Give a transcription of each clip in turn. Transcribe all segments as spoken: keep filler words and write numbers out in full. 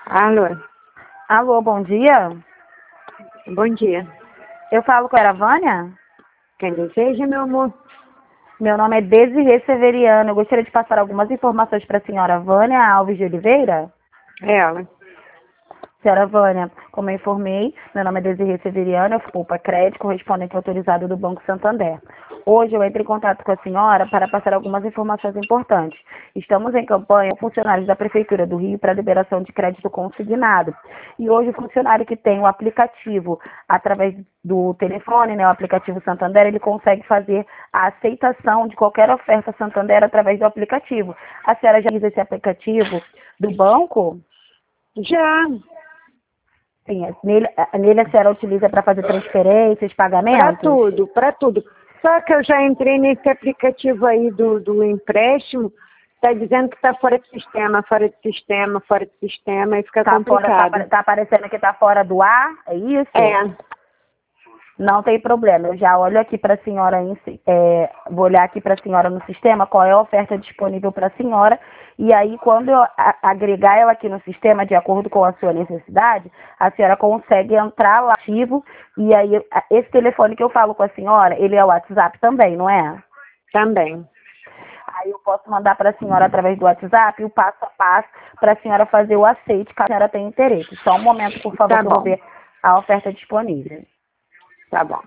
Alô, Alô, bom dia. bom dia. Eu falo com a Vânia. Quem deseja, meu amor? Meu nome é Desirê Severiano. Eu gostaria de passar algumas informações para a senhora Vânia Alves de Oliveira. É ela. Senhora Vânia, como eu informei, meu nome é Desirê Severiano, eu sou Poupa Crédito, correspondente autorizado do Banco Santander. Hoje eu entro em contato com a senhora para passar algumas informações importantes. Estamos em campanha com funcionários da Prefeitura do Rio para liberação de crédito consignado. E hoje o funcionário que tem o aplicativo através do telefone, né, o aplicativo Santander, ele consegue fazer a aceitação de qualquer oferta Santander através do aplicativo. A senhora já usa esse aplicativo do banco? Já. Sim, nele, nele a senhora utiliza para fazer transferências, Para pagamentos? tudo, para tudo. Só que eu já entrei nesse aplicativo aí do, do empréstimo, está dizendo que está fora de sistema, fora de sistema, fora de sistema, e fica Tá fora, tá, complicado. apare- tá aparecendo que tá fora do ar, é isso? É, Não tem problema, eu já olho aqui para a senhora, em si- é, vou olhar aqui para a senhora no sistema qual é a oferta disponível para a senhora, e aí quando eu a- agregar ela aqui no sistema, de acordo com a sua necessidade, a senhora consegue entrar lá ativo, e aí a- esse telefone que eu falo com a senhora, ele é o WhatsApp também, não é? também. Aí eu posso mandar para a senhora através do WhatsApp o passo a passo para a senhora fazer o aceite, caso a senhora tenha interesse. Só um momento, por favor, Tá que eu vou bom, ver a oferta disponível. tá bom.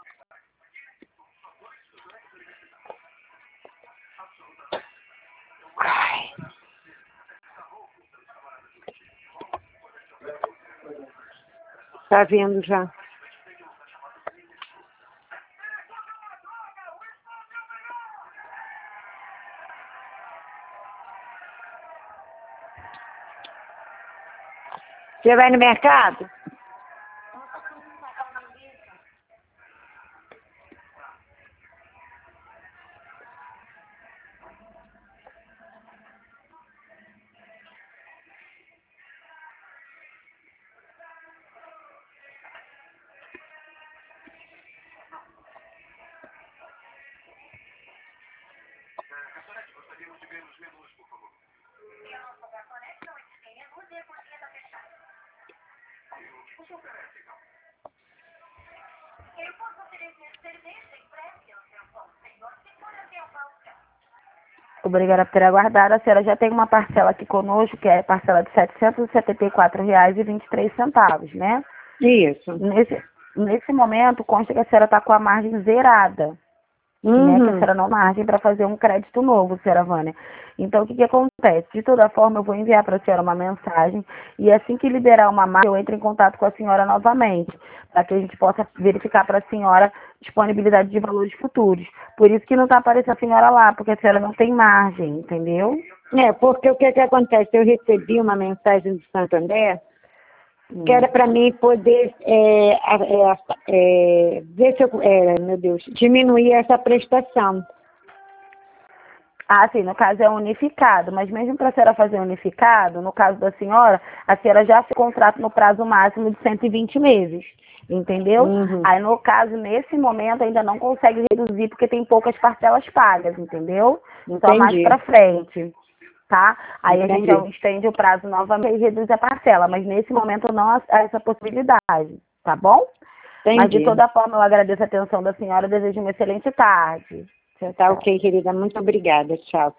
Ai. Tá vendo já? Você vai no mercado? Obrigada por ter aguardado. A senhora já tem uma parcela aqui conosco, que é a parcela de setecentos e setenta e quatro reais e vinte e três centavos, né? Isso. Nesse, nesse momento, consta que a senhora está com a margem zerada. Né, que a Uhum. senhora não tem margem para fazer um crédito novo, senhora Vânia. Então, o que, que acontece? De toda forma, eu vou enviar para a senhora uma mensagem e assim que liberar uma margem, eu entro em contato com a senhora novamente, para que a gente possa verificar para a senhora disponibilidade de valores futuros. Por isso que não está aparecendo a senhora lá, porque a senhora não tem margem, entendeu? É, porque o que que acontece? Eu recebi uma mensagem do Santander Hum. que era para mim poder é, é, é, ver se eu, é, meu Deus, diminuir essa prestação. Ah, sim, no caso é unificado, mas mesmo para a senhora fazer unificado, no caso da senhora, a senhora já fez contrato no prazo máximo de cento e vinte meses, entendeu? Uhum. Aí, no caso, nesse momento, ainda não consegue reduzir porque tem poucas parcelas pagas, entendeu? Só mais Entendi. para frente, tá? Aí a gente Entendi. estende o prazo novamente e reduz a parcela, mas nesse momento não há há essa possibilidade, tá bom? Mas de Entendi. toda forma, eu agradeço a atenção da senhora e desejo uma excelente tarde. Tchau, Tá tchau. ok, querida. Muito obrigada. Tchau.